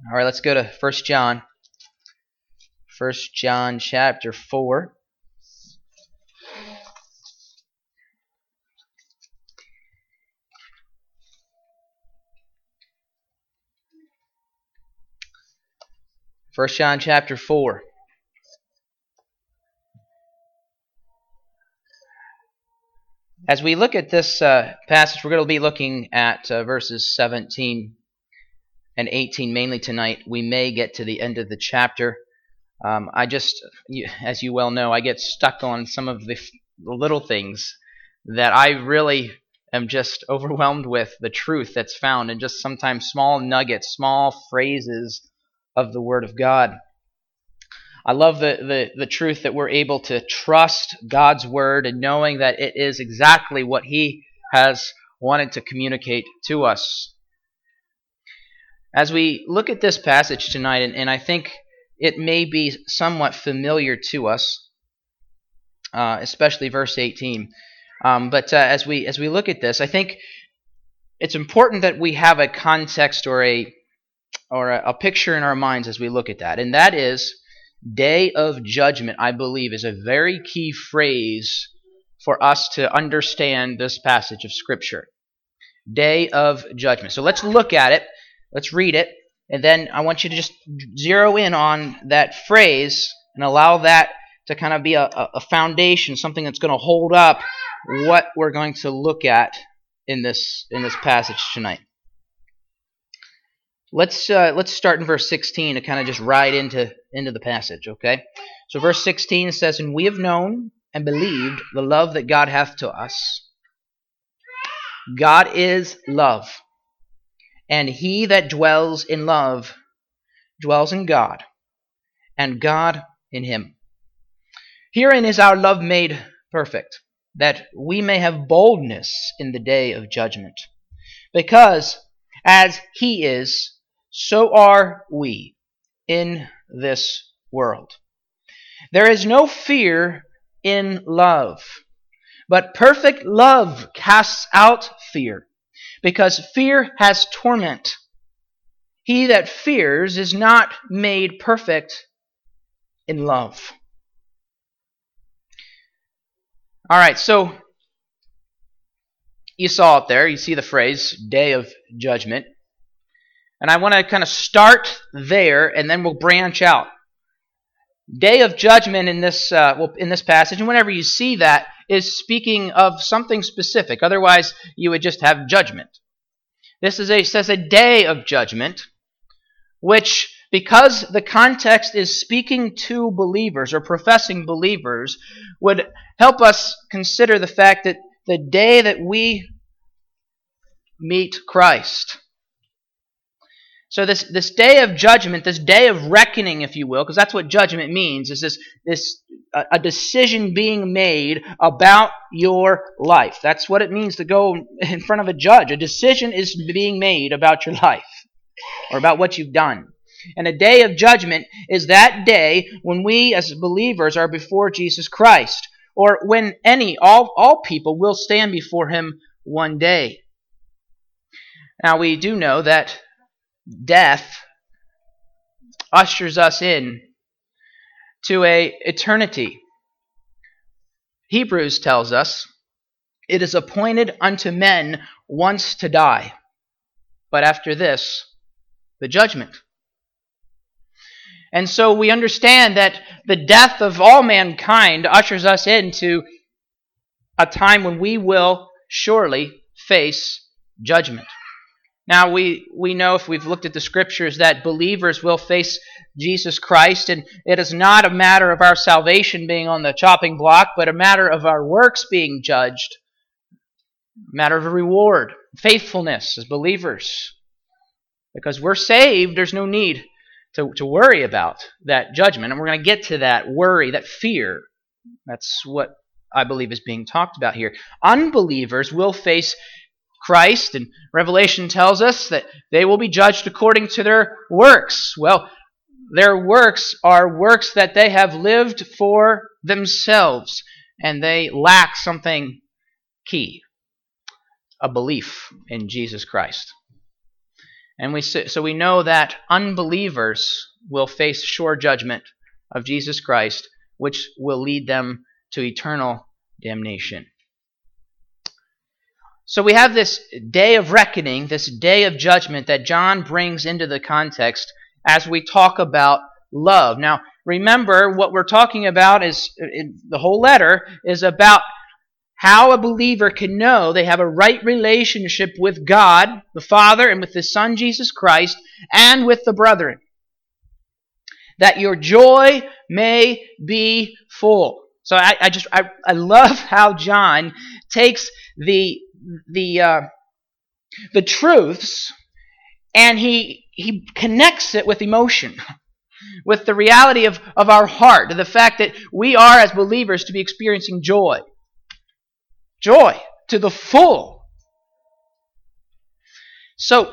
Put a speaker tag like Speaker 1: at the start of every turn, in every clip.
Speaker 1: All right, let's go to 1 John. 1 John chapter 4. First John chapter 4. As we look at this passage, we're going to be looking at verses 17 and 18 mainly tonight. We may get to the end of the chapter. As you well know, I get stuck on some of the little things that I really am just overwhelmed with the truth that's found in just sometimes small nuggets, small phrases of the Word of God. I love the truth that we're able to trust God's Word and knowing that it is exactly what He has wanted to communicate to us. As we look at this passage tonight, and I think it may be somewhat familiar to us, especially verse 18. But as we look at this, I think it's important that we have a context or a picture in our minds as we look at that. And that is, day of judgment, I believe, is a very key phrase for us to understand this passage of Scripture. Day of judgment. So let's look at it. Let's read it. And then I want you to just zero in on that phrase and allow that to kind of be a foundation, something that's going to hold up what we're going to look at in this passage tonight. Let's start in verse 16 to kind of just ride into the passage, okay? So verse 16 says, "And we have known and believed the love that God hath to us. God is love, and he that dwells in love dwells in God, and God in him. Herein is our love made perfect, that we may have boldness in the day of judgment. Because as he is, so are we in this world. There is no fear in love, but perfect love casts out fear, because fear has torment. He that fears is not made perfect in love." All right, so you saw it there. You see the phrase, day of judgment. And I want to kind of start there, and then we'll branch out. Day of judgment in this passage, and whenever you see that, is speaking of something specific. Otherwise, you would just have judgment. This says a day of judgment, which, because the context is speaking to believers or professing believers, would help us consider the fact that the day that we meet Christ. So this day of judgment, this day of reckoning, if you will, because that's what judgment means, is a decision being made about your life. That's what it means to go in front of a judge. A decision is being made about your life or about what you've done. And a day of judgment is that day when we as believers are before Jesus Christ, or when all people will stand before him one day. Now we do know that death ushers us in to an eternity. Hebrews tells us, "It is appointed unto men once to die, but after this, the judgment." And so we understand that the death of all mankind ushers us into a time when we will surely face judgment. Now, we know, if we've looked at the Scriptures, that believers will face Jesus Christ, and it is not a matter of our salvation being on the chopping block, but a matter of our works being judged, a matter of a reward, faithfulness as believers. Because we're saved, there's no need to worry about that judgment. And we're going to get to that worry, that fear. That's what I believe is being talked about here. Unbelievers will face Christ, and Revelation tells us that they will be judged according to their works. Well, their works are works that they have lived for themselves, and they lack something key, a belief in Jesus Christ. And so we know that unbelievers will face sure judgment of Jesus Christ, which will lead them to eternal damnation. So we have this day of reckoning, this day of judgment that John brings into the context as we talk about love. Now, remember, what we're talking about is, the whole letter is about how a believer can know they have a right relationship with God, the Father, and with His Son, Jesus Christ, and with the brethren. That your joy may be full. So I love how John takes the truths and he connects it with emotion, with the reality of our heart, the fact that we are, as believers, to be experiencing joy. Joy to the full. So,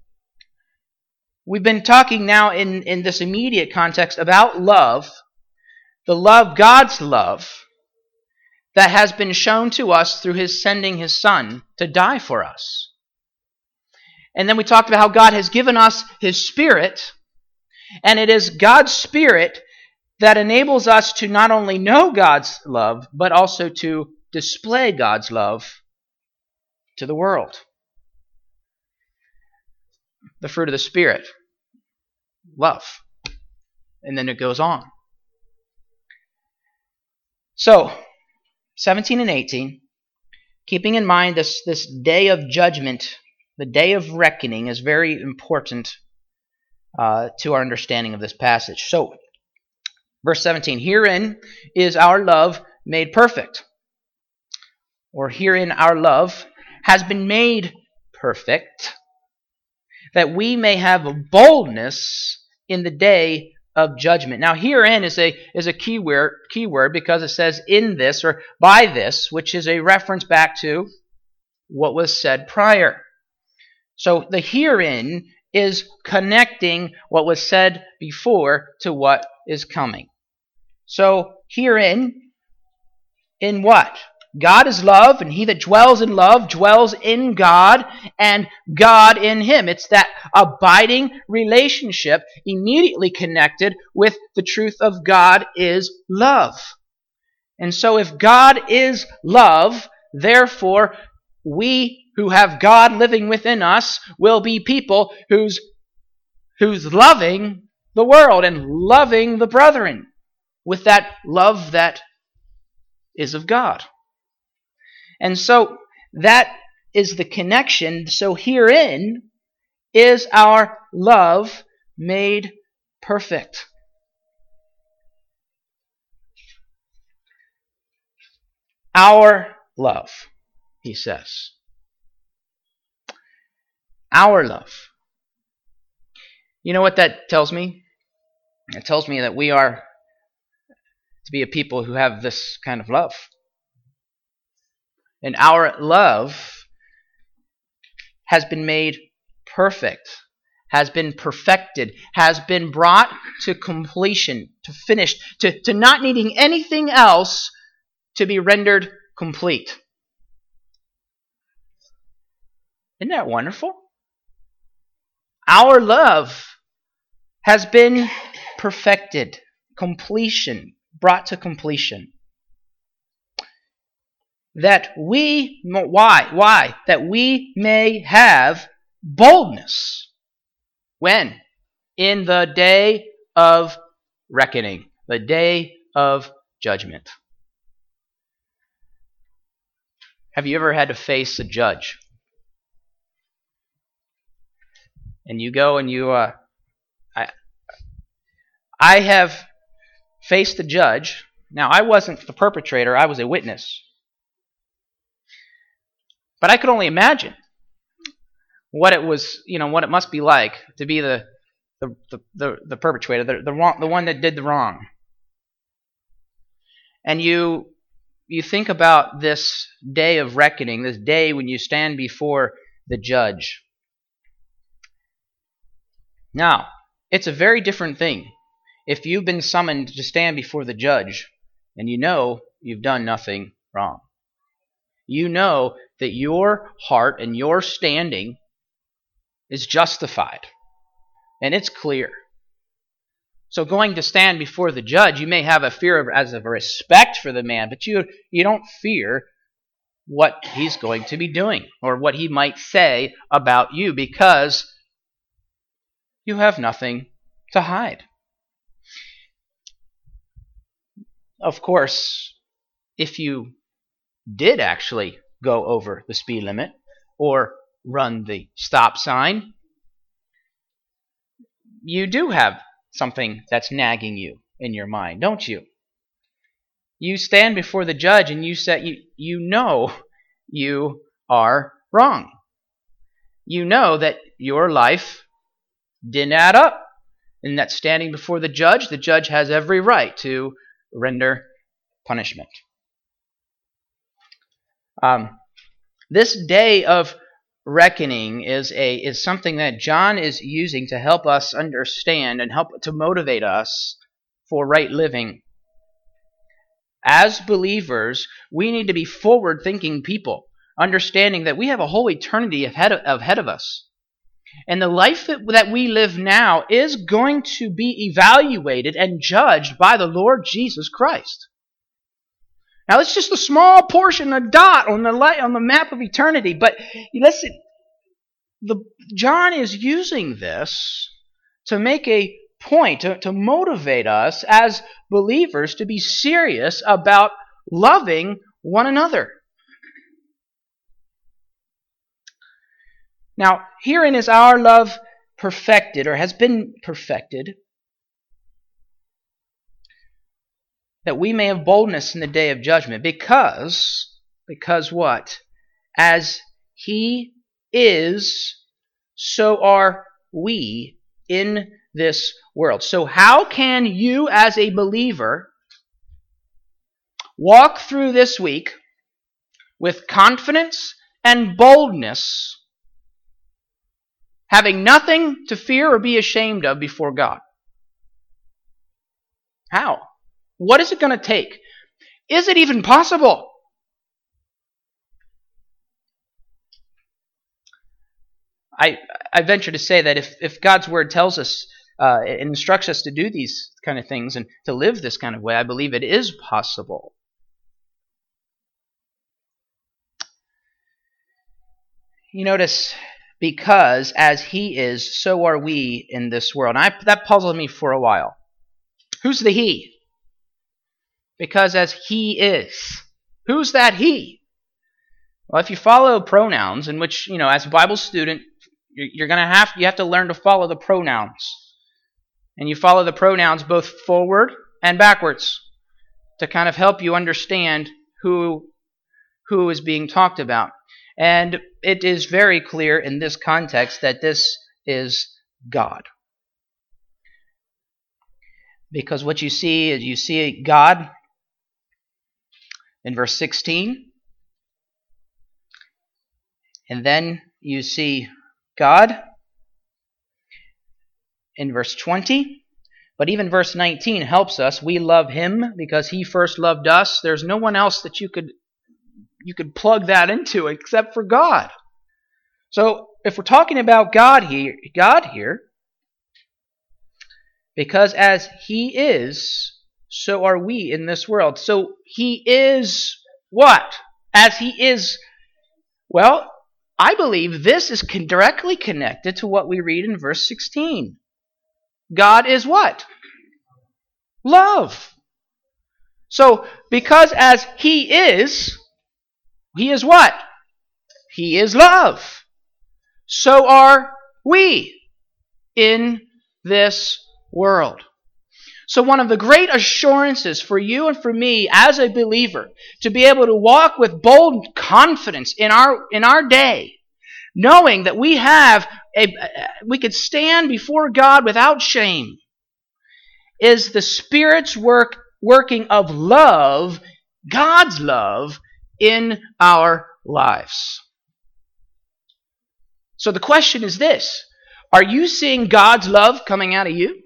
Speaker 1: we've been talking now in this immediate context about love, the love, God's love, that has been shown to us through His sending His Son to die for us. And then we talked about how God has given us His Spirit, and it is God's Spirit that enables us to not only know God's love, but also to display God's love to the world. The fruit of the Spirit, love. And then it goes on. So, 17 and 18, keeping in mind this day of judgment, the day of reckoning, is very important to our understanding of this passage. So, verse 17, herein is our love made perfect. Or herein our love has been made perfect, that we may have boldness in the day of judgment. Now, herein is a key word because it says in this or by this, which is a reference back to what was said prior. So the herein is connecting what was said before to what is coming. So herein, in what? God is love, and he that dwells in love dwells in God, and God in him. It's that abiding relationship immediately connected with the truth of God is love. And so if God is love, therefore we who have God living within us will be people who's loving the world and loving the brethren with that love that is of God. And so that is the connection. So herein is our love made perfect. Our love, he says. Our love. You know what that tells me? It tells me that we are to be a people who have this kind of love. And our love has been made perfect, has been perfected, has been brought to completion, to finish, to not needing anything else to be rendered complete. Isn't that wonderful? Our love has been perfected, completion, brought to completion. That we, why? That we may have boldness. When? In the day of reckoning, the day of judgment. Have you ever had to face a judge? And you go and you, I have faced a judge. Now, I wasn't the perpetrator, I was a witness. But I could only imagine what it was, what it must be like to be the perpetrator, the one that did the wrong. And you think about this day of reckoning, this day when you stand before the judge. Now, it's a very different thing if you've been summoned to stand before the judge and you know you've done nothing wrong. You know that your heart and your standing is justified, and it's clear. So going to stand before the judge, you may have a fear as of a respect for the man, but you don't fear what he's going to be doing or what he might say about you, because you have nothing to hide. Of course, if you did actually go over the speed limit or run the stop sign, you do have something that's nagging you in your mind, don't you? You stand before the judge and you say you know you are wrong. You know that your life didn't add up, and that standing before the judge has every right to render punishment. This day of reckoning is something that John is using to help us understand and help to motivate us for right living. As believers, we need to be forward-thinking people, understanding that we have a whole eternity ahead of us. And the life that we live now is going to be evaluated and judged by the Lord Jesus Christ. Now, that's just a small portion, a dot on the map of eternity. But listen, John is using this to make a point, to motivate us as believers to be serious about loving one another. Now, herein is our love perfected, or has been perfected, that we may have boldness in the day of judgment. Because what? As He is, so are we in this world. So how can you as a believer walk through this week with confidence and boldness, having nothing to fear or be ashamed of before God? How? What is it going to take? Is it even possible? I venture to say that if God's Word tells us and instructs us to do these kind of things and to live this kind of way, I believe it is possible. You notice, because as He is, so are we in this world. And that puzzled me for a while. Who's the He? Because as He is. Who's that He? Well, if you follow pronouns, in which, as a Bible student, you have to learn to follow the pronouns. And you follow the pronouns both forward and backwards to kind of help you understand who is being talked about. And it is very clear in this context that this is God. Because what you see is God in verse 16. And then you see God in verse 20. But even verse 19 helps us. We love Him because He first loved us. There's no one else that you could plug that into except for God. So if we're talking about God here, because as He is, so are we in this world. So He is what? As He is, well, I believe this is directly connected to what we read in verse 16. God is what? Love. So, because as He is what? He is love. So are we in this world. So one of the great assurances for you and for me as a believer to be able to walk with bold confidence in our day, knowing that we could stand before God without shame, is the Spirit's working of love, God's love, in our lives. So the question is this: are you seeing God's love coming out of you?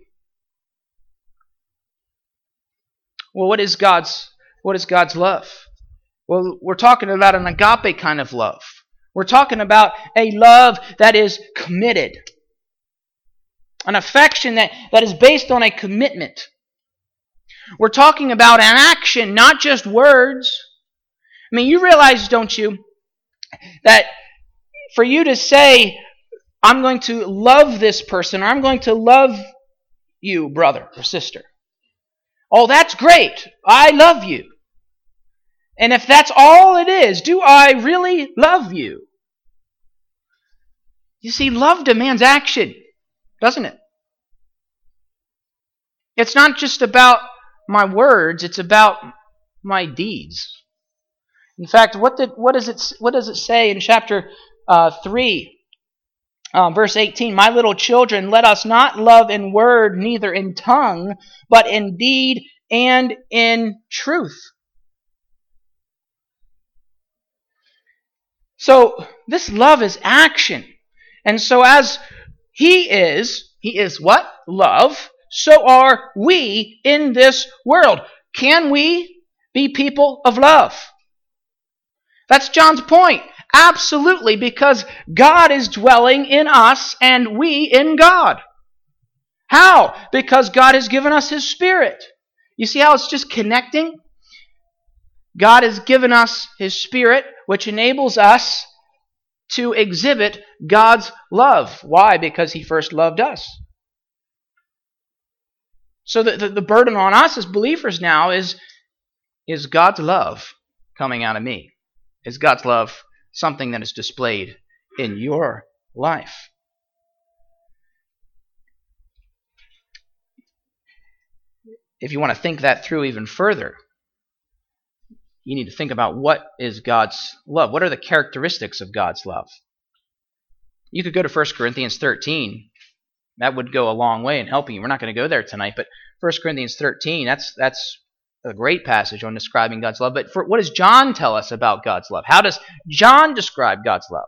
Speaker 1: Well, what is God's love? Well, we're talking about an agape kind of love, We're talking about a love that is committed. An affection that is based on a commitment. We're talking about an action, not just words. I mean, you realize, don't you, that for you to say, I'm going to love this person, or I'm going to love you, brother or sister. Oh, that's great. I love you. And if that's all it is, do I really love you? You see, love demands action, doesn't it? It's not just about my words, it's about my deeds. In fact, what does it say in chapter 3, verse 18? My little children, let us not love in word, neither in tongue, but in deed and in truth. So this love is action. And so as He is what? Love. So are we in this world. Can we be people of love? That's John's point. Absolutely, because God is dwelling in us and we in God. How? Because God has given us His Spirit. You see how it's just connecting? God has given us His Spirit, which enables us to exhibit God's love. Why? Because He first loved us. So the burden on us as believers now is God's love coming out of me? Is God's love something that is displayed in your life? If you want to think that through even further, you need to think about what is God's love. What are the characteristics of God's love? You could go to 1 Corinthians 13. That would go a long way in helping you. We're not going to go there tonight, but 1 Corinthians 13, that's a great passage on describing God's love. But what does John tell us about God's love? How does John describe God's love?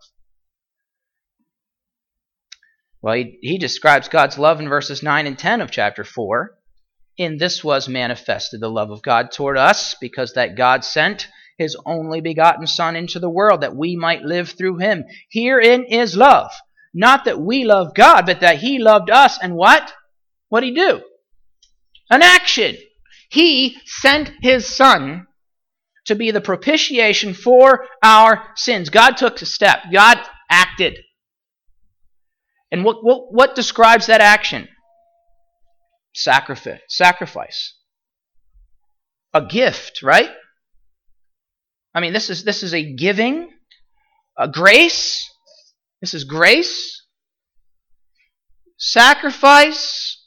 Speaker 1: Well, he describes God's love in verses 9 and 10 of chapter 4. In this was manifested the love of God toward us, because that God sent His only begotten Son into the world, that we might live through Him. Herein is love. Not that we love God, but that He loved us. And what? What did He do? An action. He sent His Son to be the propitiation for our sins. God took a step. God acted. And what describes that action? Sacrifice. A gift, right? I mean, this is a giving, a grace. This is grace, sacrifice.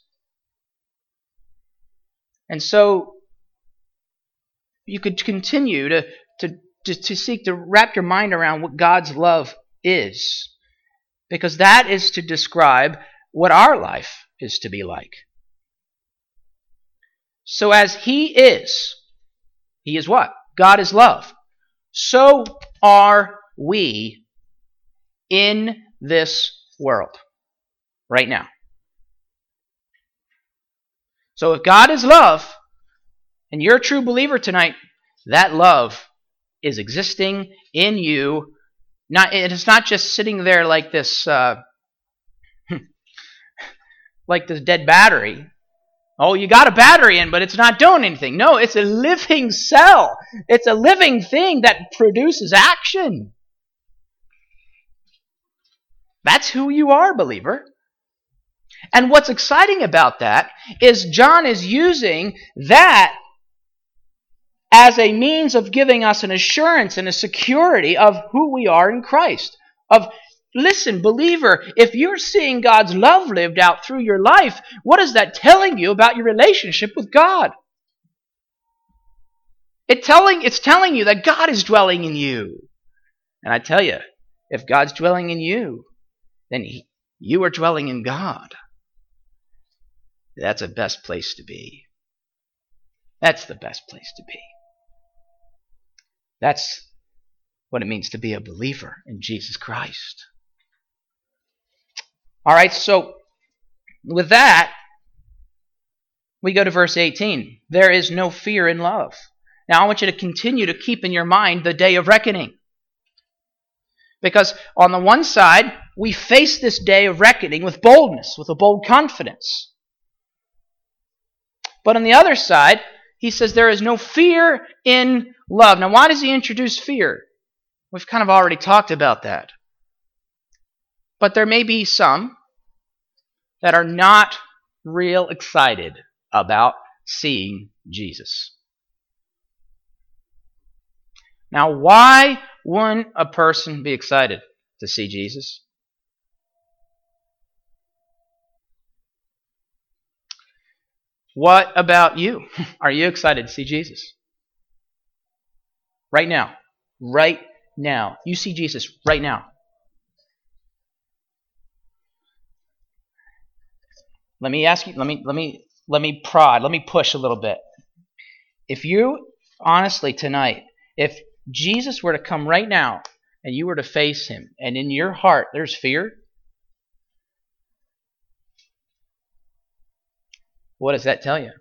Speaker 1: And so you could continue to seek to wrap your mind around what God's love is, because that is to describe what our life is to be like. So as He is what? God is love. So are we in this world right now. So if God is love, and you're a true believer tonight, that love is existing in you. It's not just sitting there like this, like this dead battery. Oh, you got a battery in, but it's not doing anything. No, it's a living cell. It's a living thing that produces action. That's who you are, believer. And what's exciting about that is John is using that as a means of giving us an assurance and a security of who we are in Christ. Listen, believer, if you're seeing God's love lived out through your life, what is that telling you about your relationship with God? It's telling you that God is dwelling in you. And I tell you, if God's dwelling in you, then you are dwelling in God. That's the best place to be. That's the best place to be. That's what it means to be a believer in Jesus Christ. All right, so with that, we go to verse 18. There is no fear in love. Now, I want you to continue to keep in your mind the day of reckoning. Because on the one side, we face this day of reckoning with boldness, with a bold confidence. But on the other side, he says there is no fear in love. Now, why does he introduce fear? We've kind of already talked about that. But there may be some that are not real excited about seeing Jesus. Now, why wouldn't a person be excited to see Jesus? What about you? Are you excited to see Jesus? Right now. Right now. You see Jesus right now. Let me ask you, let me prod, let me push a little bit. If you, honestly tonight, if Jesus were to come right now and you were to face him and in your heart there's fear, what does that tell you? It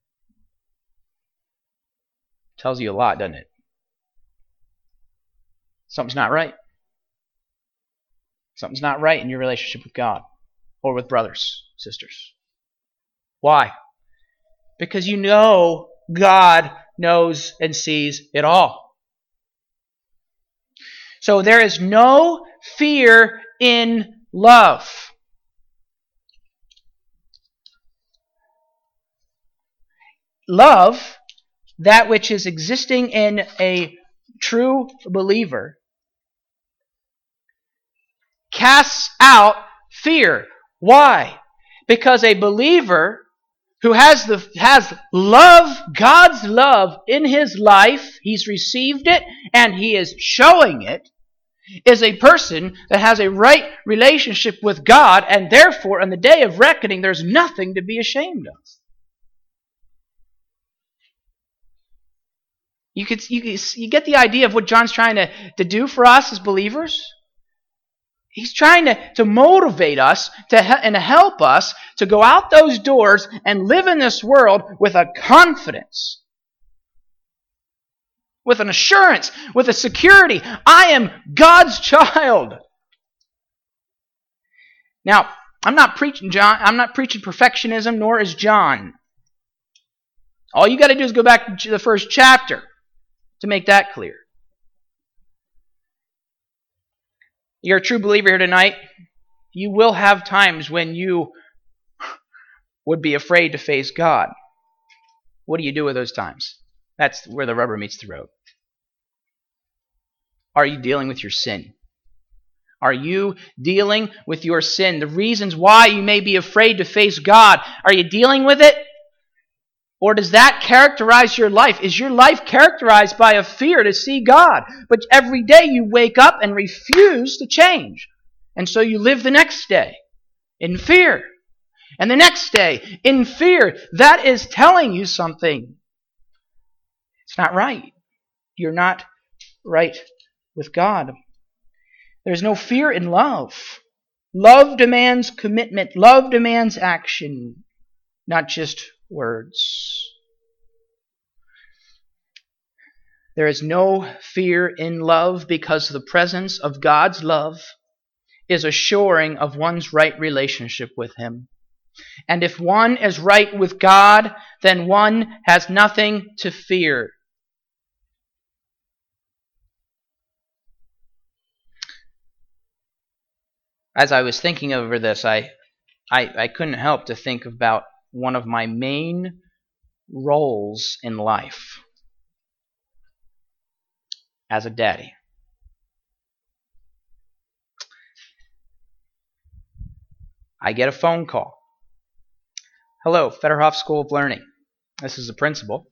Speaker 1: tells you a lot, doesn't it? Something's not right. Something's not right in your relationship with God or with brothers, sisters. Why? Because you know God knows and sees it all. So there is no fear in love. Love, that which is existing in a true believer, casts out fear. Why? Because a believer who has love, God's love in his life, he's received it and he is showing it, is a person that has a right relationship with God, and therefore on the day of reckoning there's nothing to be ashamed of. You get the idea of what John's trying to do for us as believers? He's trying to motivate us and to help us to go out those doors and live in this world with a confidence, with an assurance, with a security. I am God's child. Now, I'm not preaching perfectionism, nor is John. All you got to do is go back to the first chapter to make that clear. You're a true believer here tonight. You will have times when you would be afraid to face God. What do you do with those times? That's where the rubber meets the road. Are you dealing with your sin? Are you dealing with your sin? The reasons why you may be afraid to face God. Are you dealing with it? Or does that characterize your life? Is your life characterized by a fear to see God? But every day you wake up and refuse to change. And so you live the next day in fear. And the next day in fear. That is telling you something. It's not right. You're not right with God. There's no fear in love. Love demands commitment. Love demands action, not just words. There is no fear in love because the presence of God's love is assuring of one's right relationship with Him. And if one is right with God, then one has nothing to fear. As I was thinking over this, I couldn't help to think about one of my main roles in life as a daddy. I get a phone call. Hello, Federhoff School of Learning. This is the principal.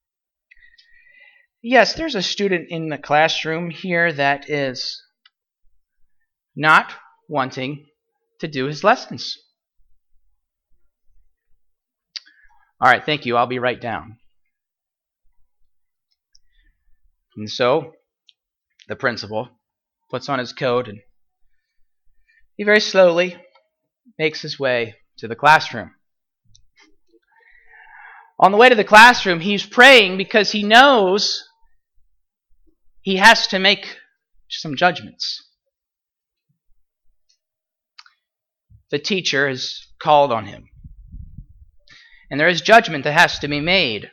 Speaker 1: Yes, there's a student in the classroom here that is not wanting to do his lessons. All right, thank you. I'll be right down. And so the principal puts on his coat and he very slowly makes his way to the classroom. On the way to the classroom, he's praying because he knows he has to make some judgments. the teacher has called on him. And there is judgment that has to be made.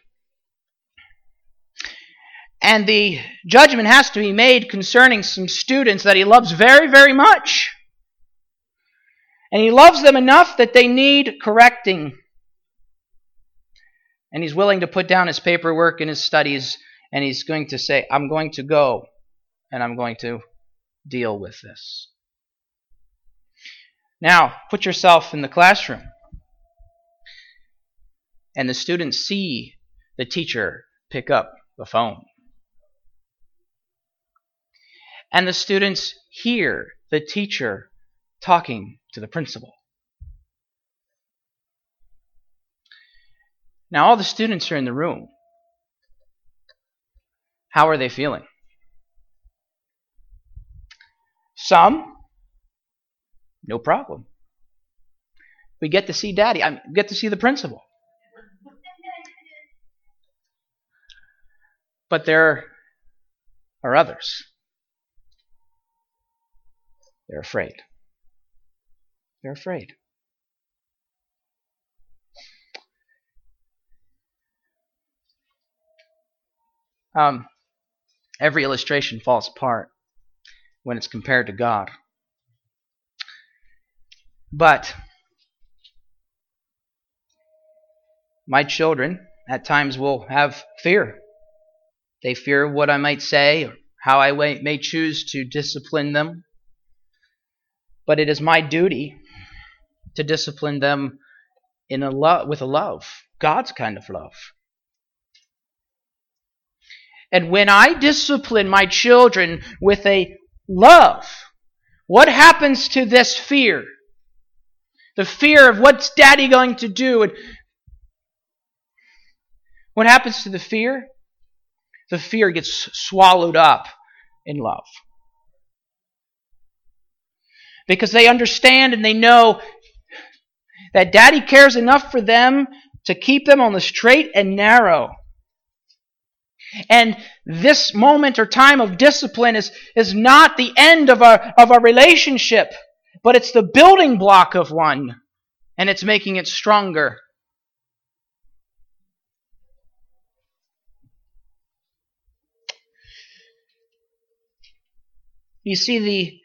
Speaker 1: And the judgment has to be made concerning some students that he loves very, very much. And he loves them enough that they need correcting. And he's willing to put down his paperwork and his studies, and he's going to say, I'm going to go, and I'm going to deal with this. Now, put yourself in the classroom. And the students see the teacher pick up the phone. And the students hear the teacher talking to the principal. Now all the students are in the room. How are they feeling? Some, no problem. We get to see Daddy. I get to see the principal. But there are others. They're afraid. They're afraid. Every illustration falls apart when it's compared to God. But my children at times will have fear. They fear what I might say, or how I may choose to discipline them. But it is my duty to discipline them with a love, God's kind of love. And when I discipline my children with a love, what happens to this fear? The fear of what's Daddy going to do? And what happens to the fear? The fear gets swallowed up in love. Because they understand and they know that Daddy cares enough for them to keep them on the straight and narrow. And this moment or time of discipline is not the end of a relationship, but it's the building block of one, and it's making it stronger. You see,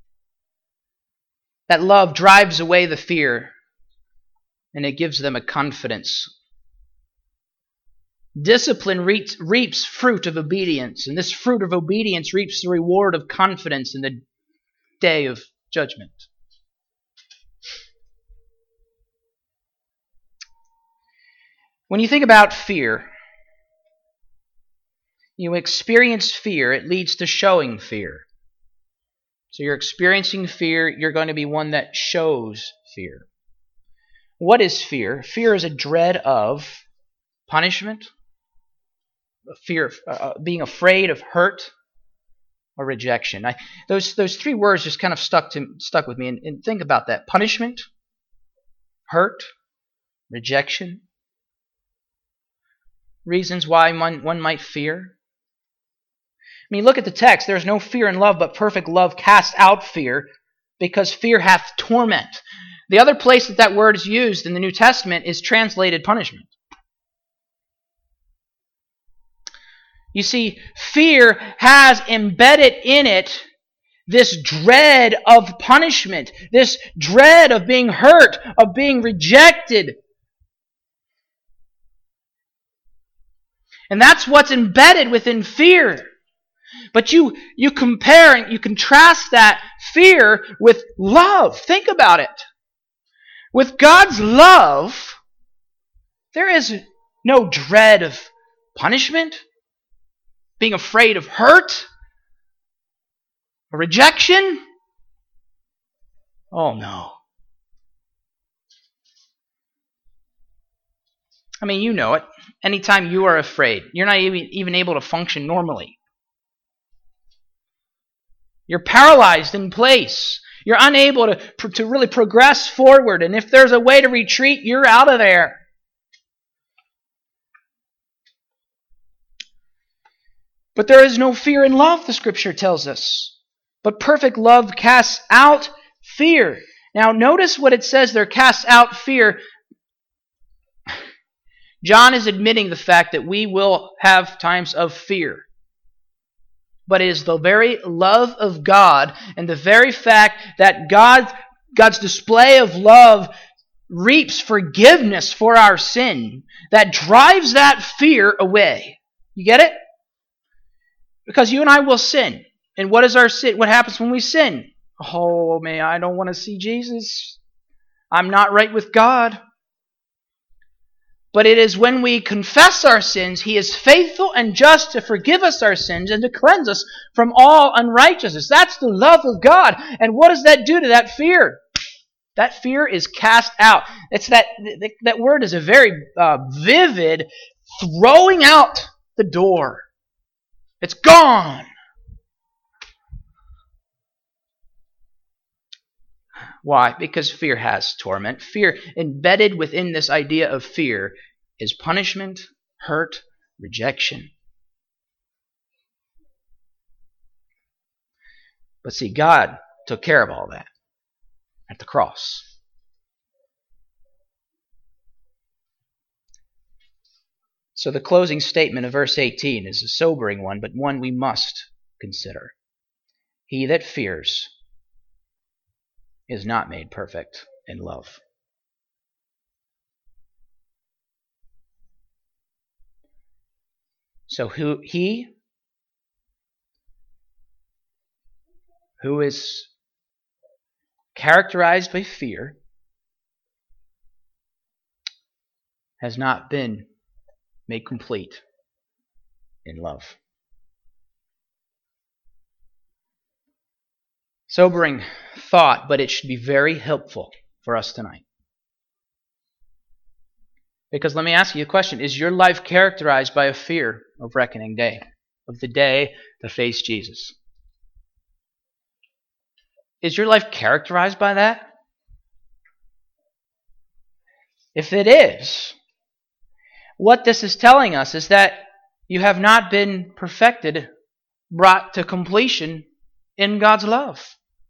Speaker 1: that love drives away the fear, and it gives them a confidence. Discipline reaps fruit of obedience, and this fruit of obedience reaps the reward of confidence in the day of judgment. When you think about fear, you experience fear, it leads to showing fear. So you're experiencing fear, you're going to be one that shows fear. What is fear? Fear is a dread of punishment, a fear of being afraid of hurt or rejection. Those three words just kind of stuck with me. And think about that. Punishment, hurt, rejection. Reasons why one might fear. I mean, look at the text. There is no fear in love, but perfect love casts out fear, because fear hath torment. The other place that word is used in the New Testament is translated punishment. You see, fear has embedded in it this dread of punishment, this dread of being hurt, of being rejected. And that's what's embedded within fear. But you compare and you contrast that fear with love. Think about it. With God's love, there is no dread of punishment, being afraid of hurt, or rejection. Oh no. I mean, you know it. Anytime you are afraid, you're not even able to function normally. You're paralyzed in place. You're unable to really progress forward. And if there's a way to retreat, you're out of there. But there is no fear in love, the Scripture tells us. But perfect love casts out fear. Now notice what it says there, cast out fear. John is admitting the fact that we will have times of fear. But it is the very love of God and the very fact that God's display of love reaps forgiveness for our sin that drives that fear away. You get it? Because you and I will sin. And what is our sin? What happens when we sin? Oh man, I don't want to see Jesus. I'm not right with God. But it is when we confess our sins, He is faithful and just to forgive us our sins and to cleanse us from all unrighteousness. That's the love of God. And what does that do to that fear? That fear is cast out. It's that word is a very vivid throwing out the door. It's gone. Why? Because fear has torment. Fear, embedded within this idea of fear, is punishment, hurt, rejection. But see, God took care of all that at the cross. So the closing statement of verse 18 is a sobering one, but one we must consider. He that fears is not made perfect in love. So he who is characterized by fear has not been made complete in love. Sobering thought, but it should be very helpful for us tonight. Because let me ask you a question. Is your life characterized by a fear of reckoning day, of the day to face Jesus? Is your life characterized by that? If it is, what this is telling us is that you have not been perfected, brought to completion in God's love.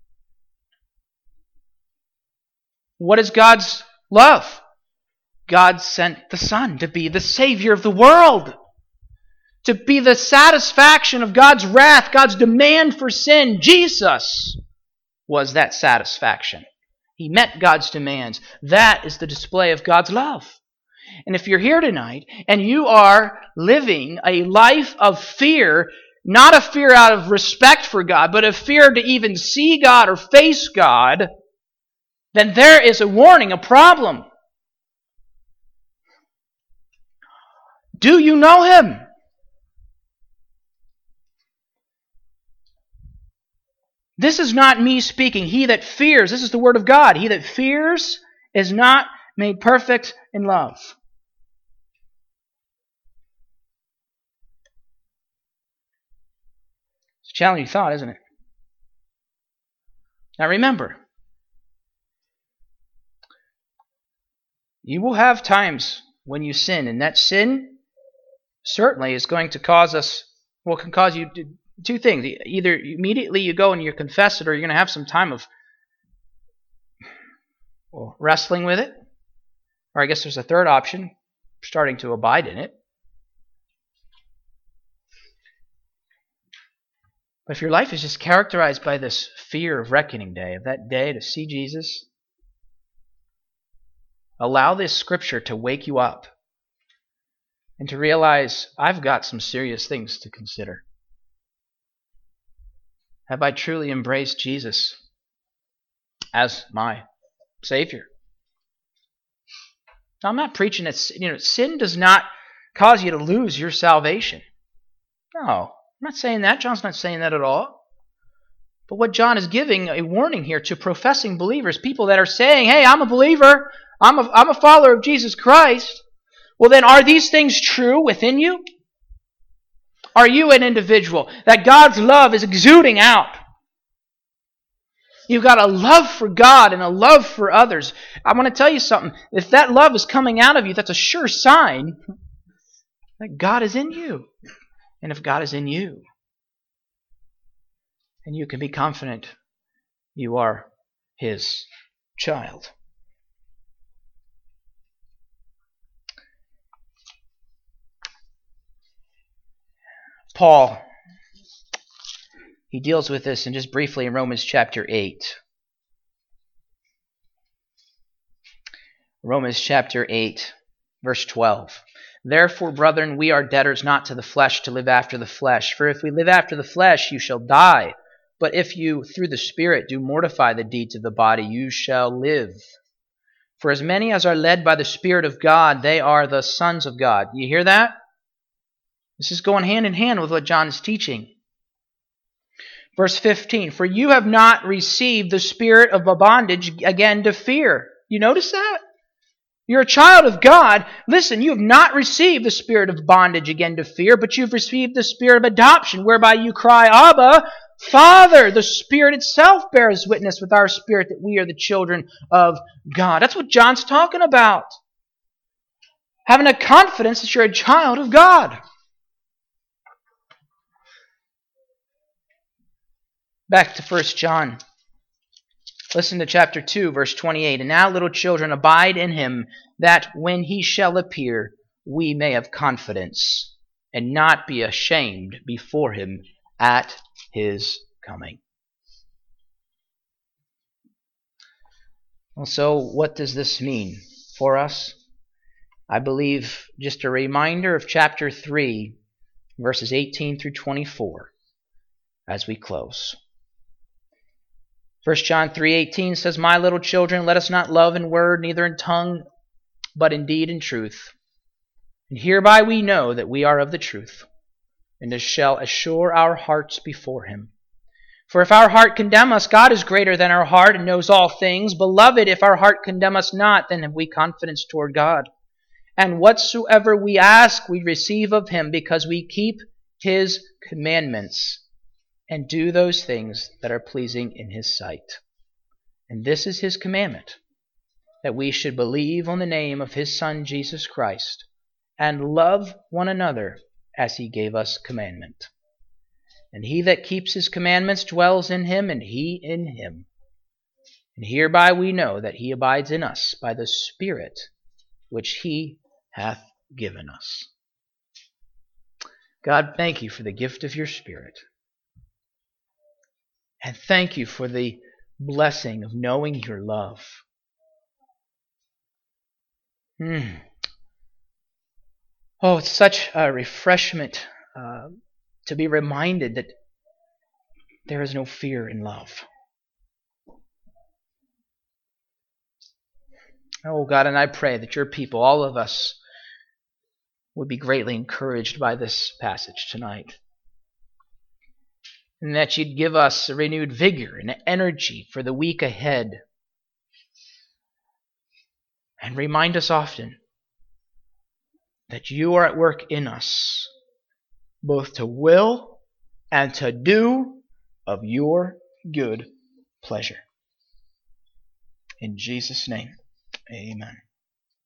Speaker 1: What is God's love? God sent the Son to be the Savior of the world, to be the satisfaction of God's wrath, God's demand for sin. Jesus was that satisfaction. He met God's demands. That is the display of God's love. And if you're here tonight and you are living a life of fear, not a fear out of respect for God, but a fear to even see God or face God, then there is a warning, a problem. Do you know Him? This is not me speaking. He that fears, this is the word of God. He that fears is not made perfect in love. It's a challenging thought, isn't it? Now remember, you will have times when you sin, and that sin certainly is going to can cause you two things. Either immediately you go and you confess it, or you're going to have some time of wrestling with it. Or I guess there's a third option, starting to abide in it. But if your life is just characterized by this fear of reckoning day, of that day to see Jesus, allow this scripture to wake you up and to realize, I've got some serious things to consider. Have I truly embraced Jesus as my Savior? Now, I'm not preaching that sin does not cause you to lose your salvation. No, I'm not saying that. John's not saying that at all. But what John is giving a warning here to professing believers, people that are saying, hey, I'm a believer, I'm a follower of Jesus Christ. Well, then, are these things true within you? Are you an individual that God's love is exuding out? You've got a love for God and a love for others. I want to tell you something. If that love is coming out of you, that's a sure sign that God is in you. And if God is in you, then you can be confident you are His child. Paul, he deals with this just briefly in Romans chapter 8. Romans chapter 8, verse 12. Therefore, brethren, we are debtors not to the flesh to live after the flesh. For if we live after the flesh, you shall die. But if you, through the Spirit, do mortify the deeds of the body, you shall live. For as many as are led by the Spirit of God, they are the sons of God. You hear that? This is going hand in hand with what John is teaching. Verse 15, for you have not received the spirit of bondage again to fear. You notice that? You're a child of God. Listen, you have not received the spirit of bondage again to fear, but you've received the spirit of adoption, whereby you cry, Abba, Father. The Spirit itself bears witness with our spirit that we are the children of God. That's what John's talking about. Having a confidence that you're a child of God. Back to 1 John. Listen to chapter 2, verse 28. And now, little children, abide in him, that when he shall appear, we may have confidence, and not be ashamed before him at his coming. Well, so what does this mean for us? I believe just a reminder of chapter 3, verses 18 through 24, as we close. 1 John 3:18 says, my little children, let us not love in word, neither in tongue, but in deed and truth. And hereby we know that we are of the truth, and shall assure our hearts before him. For if our heart condemn us, God is greater than our heart, and knows all things. Beloved, if our heart condemn us not, then have we confidence toward God. And whatsoever we ask, we receive of him, because we keep his commandments, and do those things that are pleasing in his sight. And this is his commandment, that we should believe on the name of his Son, Jesus Christ, and love one another as he gave us commandment. And he that keeps his commandments dwells in him, and he in him. And hereby we know that he abides in us by the Spirit which he hath given us. God, thank you for the gift of your Spirit. And thank you for the blessing of knowing your love. Oh, it's such a refreshment to be reminded that there is no fear in love. Oh, God, and I pray that your people, all of us, would be greatly encouraged by this passage tonight. And that you'd give us a renewed vigor and energy for the week ahead. And remind us often that you are at work in us, both to will and to do of your good pleasure. In Jesus' name, amen.